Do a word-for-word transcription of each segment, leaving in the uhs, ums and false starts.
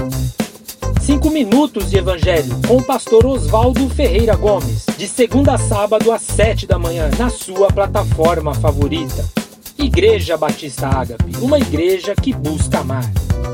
Cinco minutos de Evangelho com o pastor Oswaldo Ferreira Gomes, de segunda a sábado às sete da manhã, na sua plataforma favorita. Igreja Batista Ágape, uma igreja que busca amar.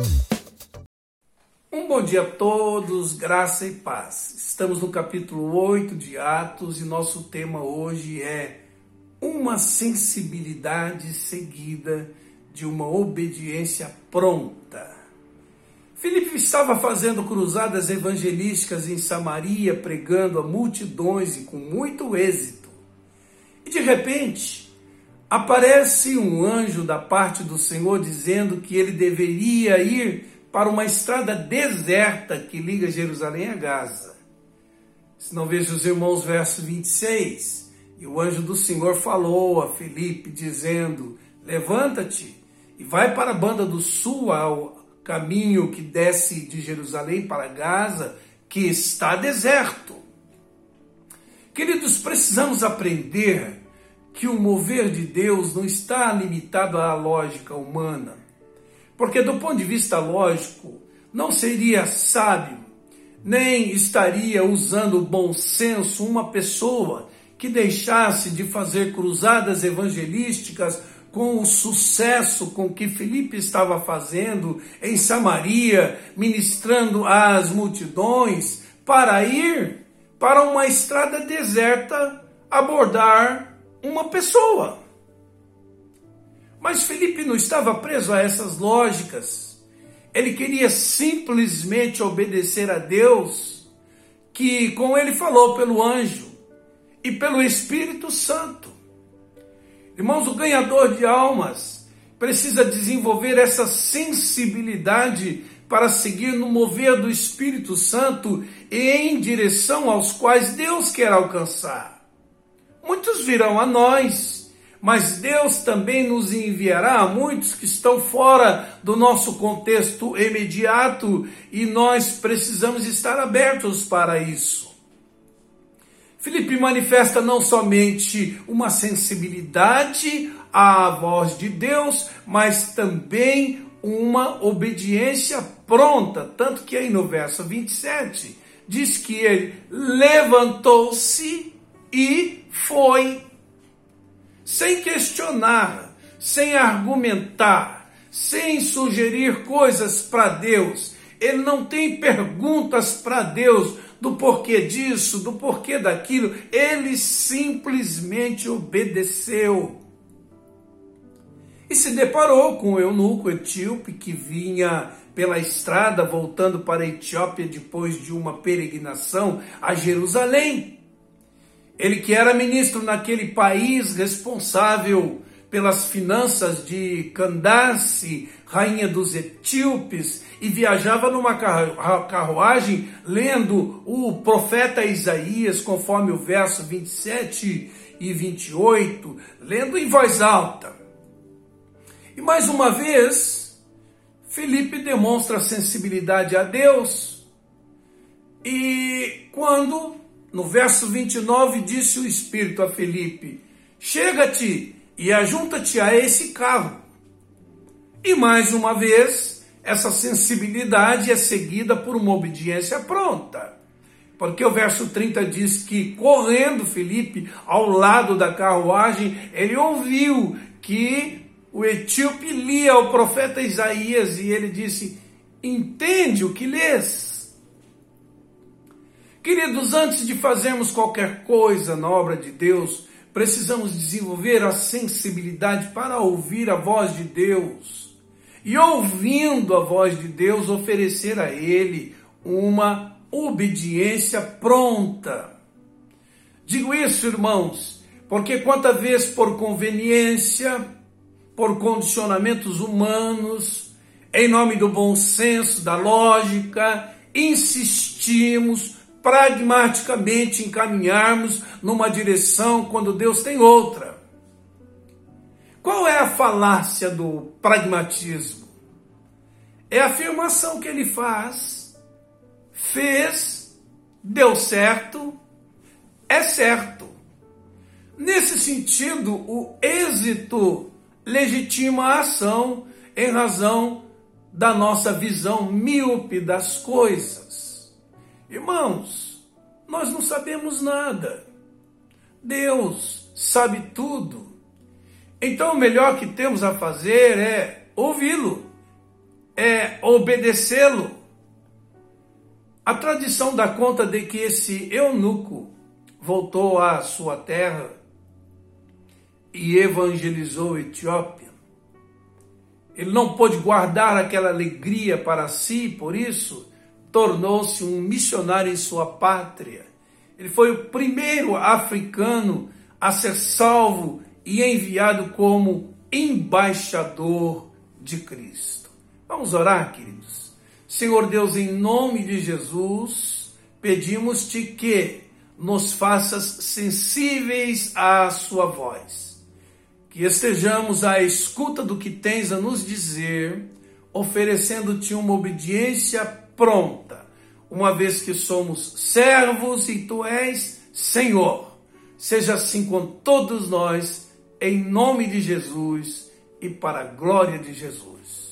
Um bom dia a todos, graça e paz. Estamos no capítulo oito de Atos e nosso tema hoje é uma sensibilidade seguida de uma obediência pronta. Filipe estava fazendo cruzadas evangelísticas em Samaria, pregando a multidões e com muito êxito. E de repente, aparece um anjo da parte do Senhor dizendo que ele deveria ir para uma estrada deserta que liga Jerusalém a Gaza. Se não veja os irmãos, verso vinte e seis, e o anjo do Senhor falou a Filipe, dizendo, levanta-te e vai para a banda do sul, ao caminho que desce de Jerusalém para Gaza, que está deserto. Queridos, precisamos aprender que o mover de Deus não está limitado à lógica humana. Porque do ponto de vista lógico, não seria sábio, nem estaria usando o bom senso uma pessoa que deixasse de fazer cruzadas evangelísticas com o sucesso com que Filipe estava fazendo em Samaria, ministrando às multidões, para ir para uma estrada deserta abordar uma pessoa. Mas Filipe não estava preso a essas lógicas. Ele queria simplesmente obedecer a Deus, que com ele falou pelo anjo e pelo Espírito Santo. Irmãos, o ganhador de almas precisa desenvolver essa sensibilidade para seguir no mover do Espírito Santo e em direção aos quais Deus quer alcançar. Muitos virão a nós, mas Deus também nos enviará a muitos que estão fora do nosso contexto imediato e nós precisamos estar abertos para isso. Filipe manifesta não somente uma sensibilidade à voz de Deus, mas também uma obediência pronta, tanto que aí no verso vinte e sete diz que ele levantou-se e foi. Sem questionar, sem argumentar, sem sugerir coisas para Deus. Ele não tem perguntas para Deus do porquê disso, do porquê daquilo. Ele simplesmente obedeceu. E se deparou com o eunuco etíope que vinha pela estrada voltando para a Etiópia depois de uma peregrinação a Jerusalém. Ele que era ministro naquele país, responsável pelas finanças de Candace, rainha dos etíopes, e viajava numa carruagem lendo o profeta Isaías, conforme o verso vinte e sete e vinte e oito, lendo em voz alta. E mais uma vez, Filipe demonstra sensibilidade a Deus, e quando... no verso vinte e nove, disse o Espírito a Filipe, chega-te e ajunta-te a esse carro. E mais uma vez, essa sensibilidade é seguida por uma obediência pronta. Porque o verso trinta diz que, correndo Filipe ao lado da carruagem, ele ouviu que o etíope lia o profeta Isaías e ele disse, entende o que lês? Queridos, antes de fazermos qualquer coisa na obra de Deus, precisamos desenvolver a sensibilidade para ouvir a voz de Deus. E ouvindo a voz de Deus, oferecer a Ele uma obediência pronta. Digo isso, irmãos, porque quanta vez por conveniência, por condicionamentos humanos, em nome do bom senso, da lógica, insistimos pragmaticamente encaminharmos numa direção quando Deus tem outra. Qual é a falácia do pragmatismo? É a afirmação que ele faz, fez, deu certo, é certo. Nesse sentido, o êxito legitima a ação em razão da nossa visão míope das coisas. Irmãos, nós não sabemos nada. Deus sabe tudo. Então o melhor que temos a fazer é ouvi-lo, é obedecê-lo. A tradição dá conta de que esse eunuco voltou à sua terra e evangelizou a Etiópia. Ele não pôde guardar aquela alegria para si, por isso tornou-se um missionário em sua pátria. Ele foi o primeiro africano a ser salvo e enviado como embaixador de Cristo. Vamos orar, queridos. Senhor Deus, em nome de Jesus, pedimos-te que nos faças sensíveis à sua voz. Que estejamos à escuta do que tens a nos dizer, oferecendo-te uma obediência pronta, uma vez que somos servos e tu és Senhor. Seja assim com todos nós, em nome de Jesus e para a glória de Jesus.